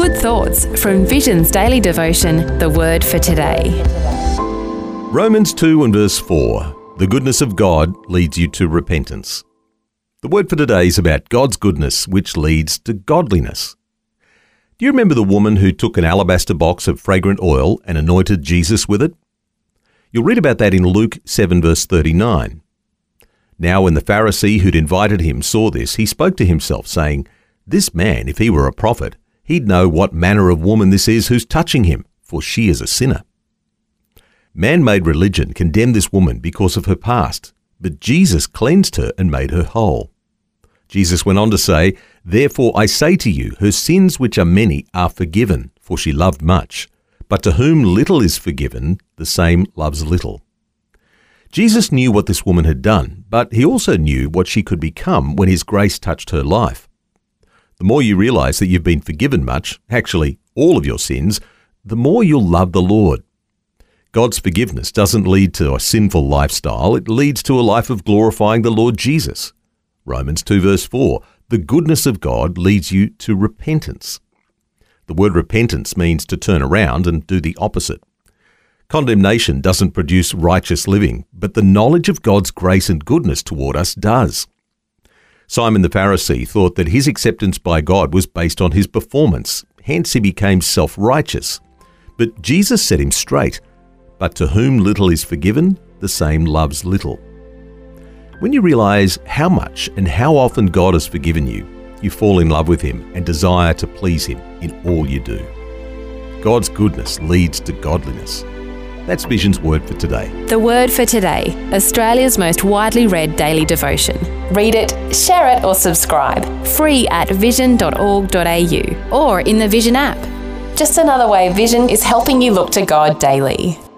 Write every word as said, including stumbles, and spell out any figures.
Good thoughts from Vision's daily devotion, The Word for Today. Romans two and verse four. The goodness of God leads you to repentance. The word for today is about God's goodness, which leads to godliness. Do you remember the woman who took an alabaster box of fragrant oil and anointed Jesus with it? You'll read about that in Luke seven verse thirty-nine. Now when the Pharisee who'd invited him saw this, he spoke to himself, saying, "This man, if he were a prophet, he'd know what manner of woman this is who's touching him, for she is a sinner." Man-made religion condemned this woman because of her past, but Jesus cleansed her and made her whole. Jesus went on to say, "Therefore I say to you, her sins which are many are forgiven, for she loved much. But to whom little is forgiven, the same loves little." Jesus knew what this woman had done, but he also knew what she could become when his grace touched her life. The more you realize that you've been forgiven much, actually all of your sins, the more you'll love the Lord. God's forgiveness doesn't lead to a sinful lifestyle, it leads to a life of glorifying the Lord Jesus. Romans two verse four, the goodness of God leads you to repentance. The word repentance means to turn around and do the opposite. Condemnation doesn't produce righteous living, but the knowledge of God's grace and goodness toward us does. Simon the Pharisee thought that his acceptance by God was based on his performance, hence he became self-righteous. But Jesus set him straight, "But to whom little is forgiven, the same loves little." When you realize how much and how often God has forgiven you, you fall in love with him and desire to please him in all you do. God's goodness leads to godliness. That's Vision's word for today. The Word for Today, Australia's most widely read daily devotion. Read it, share it or subscribe. Free at vision dot org dot a u or in the Vision app. Just another way Vision is helping you look to God daily.